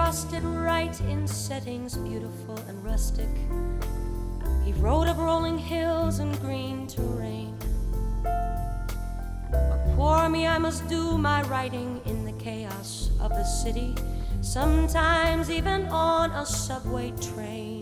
Frost did right in settings beautiful and rustic. He rode up rolling hills and green terrain. But poor me, I must do my writing in the chaos of the city, sometimes even on a subway train.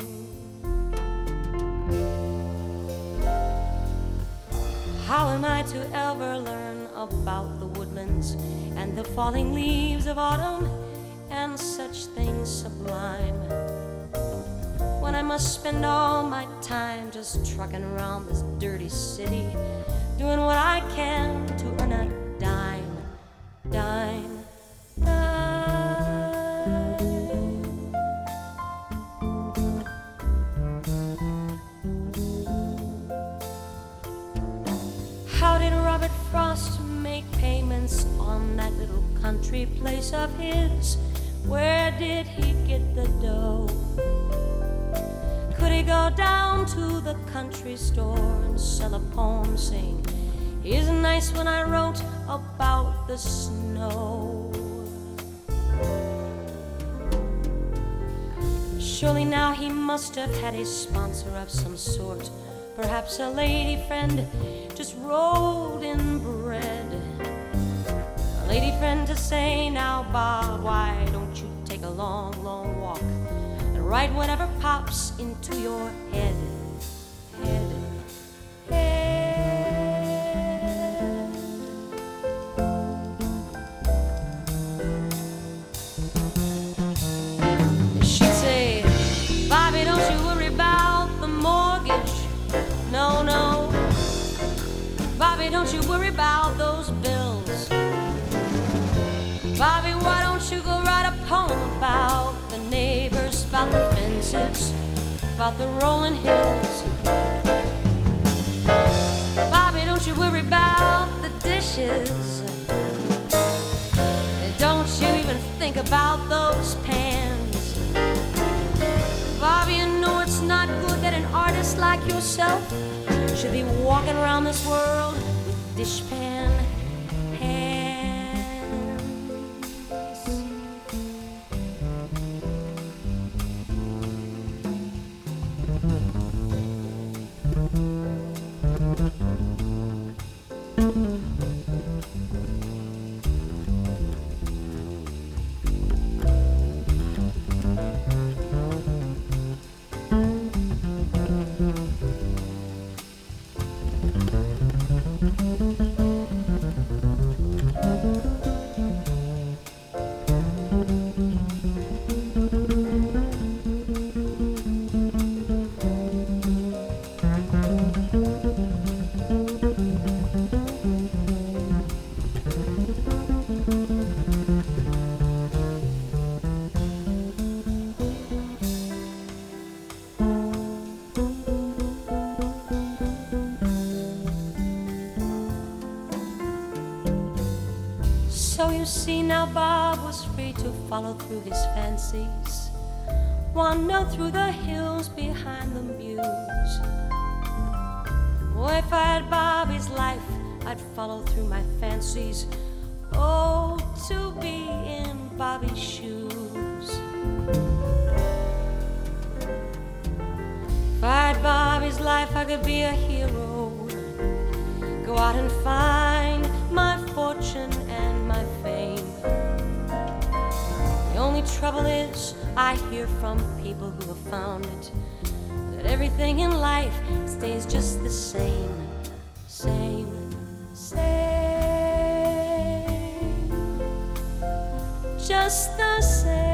How am I to ever learn about the woodlands and the falling leaves of autumn and such things sublime, when I must spend all my time just trucking around this dirty city, doing what I can to earn a dime, dime, dime. How did Robert Frost make payments on that little country place of his? Where did he get the dough? Could he go down to the country store and sell a poem saying, "Isn't nice when I wrote about the snow"? Surely now he must have had a sponsor of some sort, perhaps a lady friend just rolled in bread. A lady friend to say, "Now Bob, why don't you take a long, long walk and write whatever pops into your head, head, head." She'd say, "Bobby, don't you worry about the mortgage. No, no. Bobby, don't you worry about those bills. Bobby, why don't you go write a poem about the neighbors, about the fences, about the rolling hills. Bobby, don't you worry about the dishes. Don't you even think about those pans. Bobby, you know it's not good that an artist like yourself should be walking around this world with dishpan hands." So you see now Bob was free to follow through his fancies, wander through the hills behind the Meuse. Oh, if I had Bobby's life, I'd follow through my fancies. Oh, to be in Bobby's shoes. If I had Bobby's life, I could be a hero, go out and find my fortune and my fame. The only trouble is I hear from people who have found it that everything in life stays just the same, same, same, just the same.